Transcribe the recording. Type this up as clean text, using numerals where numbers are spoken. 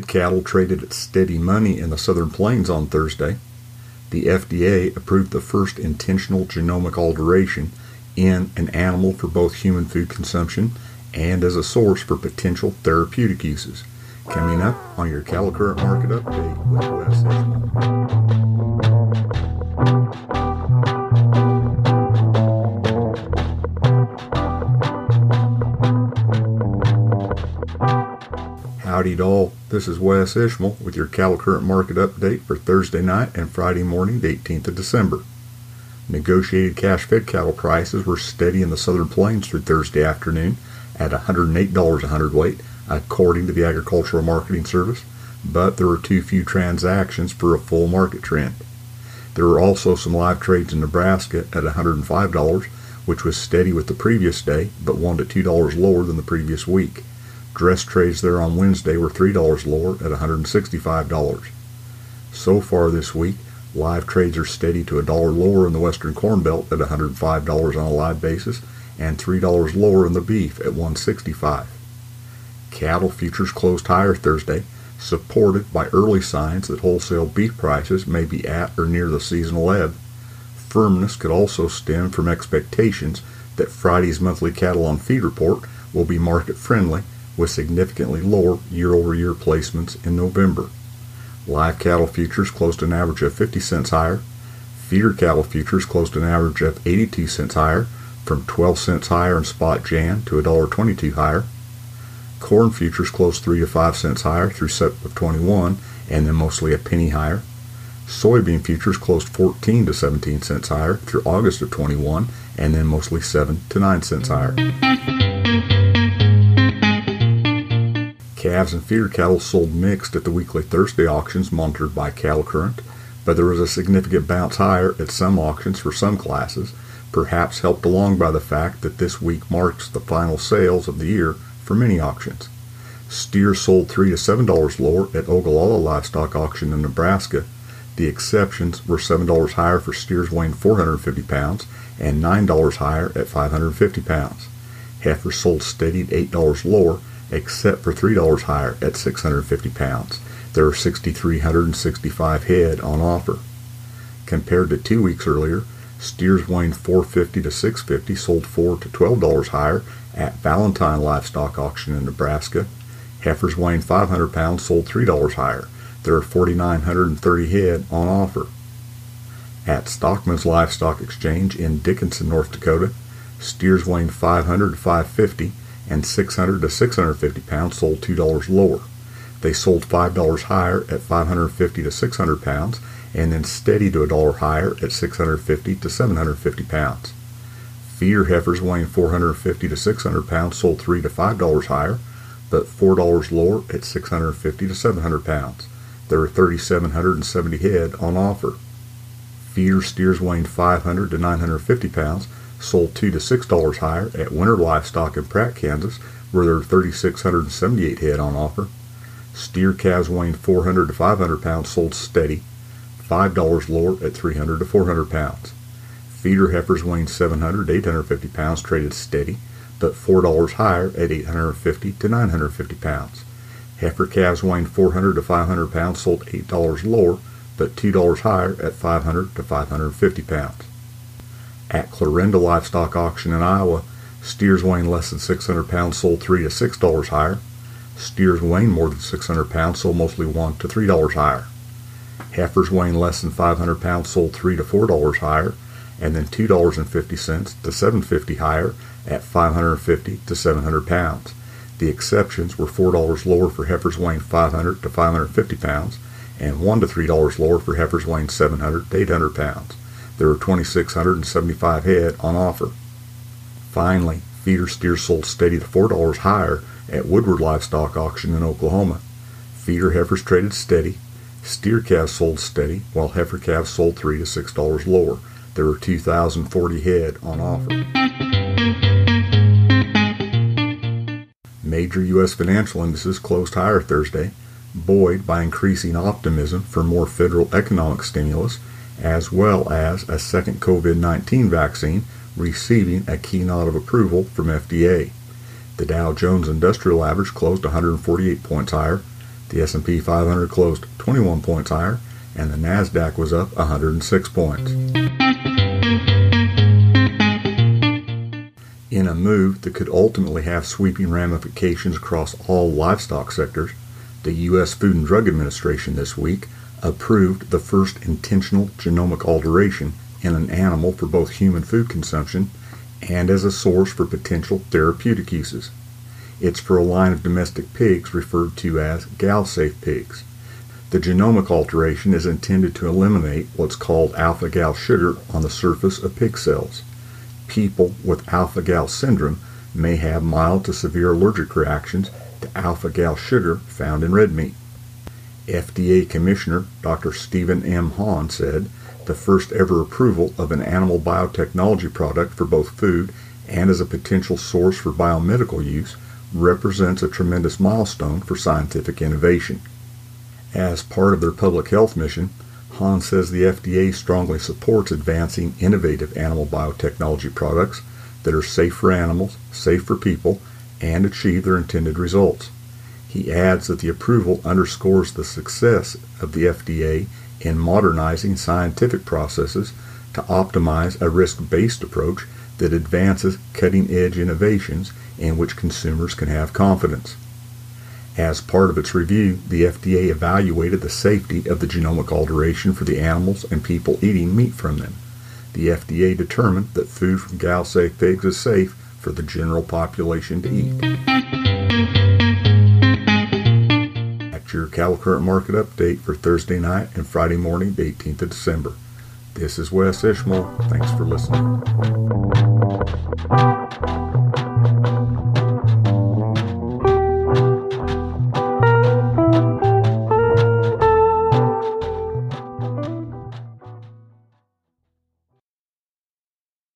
Fed cattle traded at steady money in the Southern Plains on Thursday. The FDA approved the first intentional genomic alteration in an animal for both human food consumption and as a source for potential therapeutic uses. Coming up on your Cattle Current Market Update with Wes Ishmael. Howdy doll, this is Wes Ishmael with your Cattle Current Market Update for Thursday night and Friday morning, the 18th of December. Negotiated cash-fed cattle prices were steady in the Southern Plains through Thursday afternoon at $108 a hundredweight, according to the Agricultural Marketing Service, but there were too few transactions for a full market trend. There were also some live trades in Nebraska at $105, which was steady with the previous day, but $1 to $2 lower than the previous week. Dress trades there on Wednesday were $3 lower at $165. So far this week, live trades are steady to $1 lower in the Western Corn Belt at $105 on a live basis and $3 lower in the beef at $165. Cattle futures closed higher Thursday, supported by early signs that wholesale beef prices may be at or near the seasonal ebb. Firmness could also stem from expectations that Friday's monthly cattle on feed report will be market friendly, with significantly lower year-over-year placements in November. Live cattle futures closed an average of 50 cents higher. Feeder cattle futures closed an average of 82 cents higher, from 12 cents higher in spot Jan to $1.22 higher. Corn futures closed 3 to 5 cents higher through September of 21, and then mostly a penny higher. Soybean futures closed 14 to 17 cents higher through August of 21, and then mostly 7 to 9 cents higher. Calves and feeder cattle sold mixed at the weekly Thursday auctions monitored by Cattle Current, but there was a significant bounce higher at some auctions for some classes, perhaps helped along by the fact that this week marks the final sales of the year for many auctions. Steers sold $3 to $7 lower at Ogallala Livestock Auction in Nebraska. The exceptions were $7 higher for steers weighing 450 pounds and $9 higher at 550 pounds. Heifers sold steady at $8 lower, except for $3 higher at 650 pounds. There are 6,365 head on offer. Compared to 2 weeks earlier, steers weighing 450 to 650 sold $4 to $12 higher at Valentine Livestock Auction in Nebraska. Heifers weighing 500 pounds sold $3 higher. There are 4,930 head on offer. At Stockman's Livestock Exchange in Dickinson, North Dakota, steers weighing 500 to 550 and 600 to 650 pounds sold $2 lower. They sold $5 higher at 550 to 600 pounds and then steady to $1 higher at 650 to 750 pounds. Feeder heifers weighing 450 to 600 pounds sold $3 to $5 higher, but $4 lower at 650 to 700 pounds. There are 3,770 head on offer. Feeder steers weighing 500 to 950 pounds sold $2 to $6 higher at Winter Livestock in Pratt, Kansas, where there are 3,678 head on offer. Steer calves weighing 400 to 500 pounds sold steady, $5 lower at 300 to 400 pounds. Feeder heifers weighing 700 to 850 pounds traded steady, but $4 higher at 850 to 950 pounds. Heifer calves weighing 400 to 500 pounds sold $8 lower, but $2 higher at 500 to 550 pounds. At Clarinda Livestock Auction in Iowa, steers weighing less than 600 pounds sold $3 to $6 higher. Steers weighing more than 600 pounds sold mostly $1 to $3 higher. Heifers weighing less than 500 pounds sold $3 to $4 higher, and then $2.50 to $7.50 higher at 550 to 700 pounds. The exceptions were $4 lower for heifers weighing 500 to 550 pounds, and $1 to $3 lower for heifers weighing 700 to 800 pounds. There were 2,675 head on offer. Finally, feeder steers sold steady to $4 higher at Woodward Livestock Auction in Oklahoma. Feeder heifers traded steady. Steer calves sold steady, while heifer calves sold $3 to $6 lower. There were 2,040 head on offer. Major U.S. financial indices closed higher Thursday, buoyed by increasing optimism for more federal economic stimulus, as well as a second COVID-19 vaccine receiving a key nod of approval from FDA. The Dow Jones Industrial Average closed 148 points higher. The S&P 500 closed 21 points higher, and the NASDAQ was up 106 points. In a move that could ultimately have sweeping ramifications across all livestock sectors, the U.S. Food and Drug Administration this week approved the first intentional genomic alteration in an animal for both human food consumption and as a source for potential therapeutic uses. It's for a line of domestic pigs referred to as gal-safe pigs. The genomic alteration is intended to eliminate what's called alpha-gal sugar on the surface of pig cells. People with alpha-gal syndrome may have mild to severe allergic reactions to alpha-gal sugar found in red meat. FDA Commissioner Dr. Stephen M. Hahn said the first ever approval of an animal biotechnology product for both food and as a potential source for biomedical use represents a tremendous milestone for scientific innovation. As part of their public health mission, Hahn says the FDA strongly supports advancing innovative animal biotechnology products that are safe for animals, safe for people, and achieve their intended results. He adds that the approval underscores the success of the FDA in modernizing scientific processes to optimize a risk-based approach that advances cutting-edge innovations in which consumers can have confidence. As part of its review, the FDA evaluated the safety of the genomic alteration for the animals and people eating meat from them. The FDA determined that food from gal-safe pigs is safe for the general population to eat. That's your Cattle Current Market Update for Thursday night and Friday morning, the 18th of December. This is Wes Ishmael. Thanks for listening.